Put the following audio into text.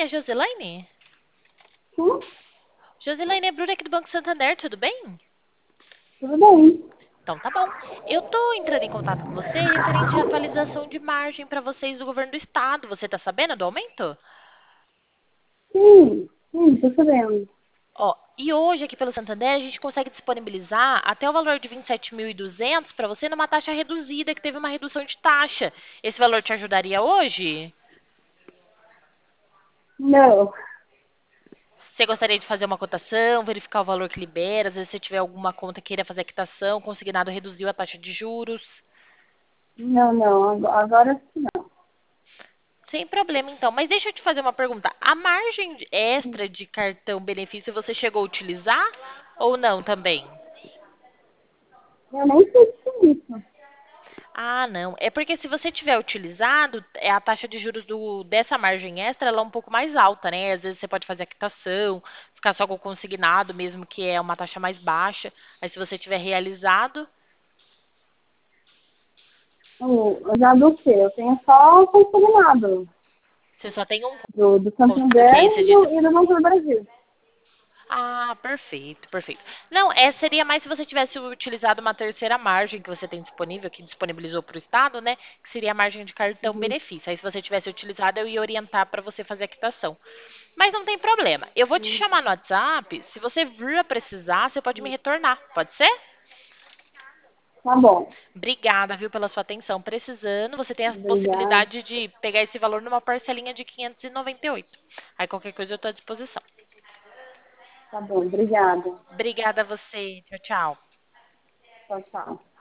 é Josilaine? Sim, Josilaine é Bruna aqui do Banco Santander, tudo bem? tudo bem. Então tá bom. Eu tô entrando em contato com você referente à atualização de margem para vocês do governo do estado. Você tá sabendo do aumento? Sim, tô sabendo. Ó, e hoje aqui pelo Santander a gente consegue disponibilizar até o valor de 27.200 para você numa taxa reduzida, que teve uma redução de taxa. Esse valor te ajudaria hoje? Não, Você gostaria de fazer uma cotação, verificar o valor que libera, às vezes você tiver alguma conta que queira fazer a quitação, consignado reduziu a taxa de juros? não, agora sim não. Sem problema, então. Mas deixa eu te fazer uma pergunta. A margem extra de cartão benefício você chegou a utilizar ou não também? Eu nem sei se é isso. Ah, não. É porque se você tiver utilizado, a taxa de juros dessa margem extra ela é um pouco mais alta, né? Às vezes você pode fazer a quitação, ficar só com o consignado, mesmo que é uma taxa mais baixa. Aí se você tiver realizado, Já do quê? Eu tenho só consignado você só tem um. do O Santander que você disse? e do Banco do Brasil. Ah, perfeito, perfeito. Não, seria mais se você tivesse utilizado uma terceira margem que você tem disponível, que disponibilizou para o Estado, né? Que seria a margem de cartão Uhum. benefício. Aí, se você tivesse utilizado, eu ia orientar para você fazer a quitação. Mas não tem problema. Eu vou te chamar no WhatsApp. Se você vir a precisar, você pode me retornar. Pode ser? Tá bom. Obrigada, viu, pela sua atenção. Precisando, você tem a Obrigada. possibilidade de pegar esse valor numa parcelinha de 598. Aí, qualquer coisa, eu estou à disposição. Tá bom, obrigada. Obrigada a você. Tchau, tchau. Tchau, tchau.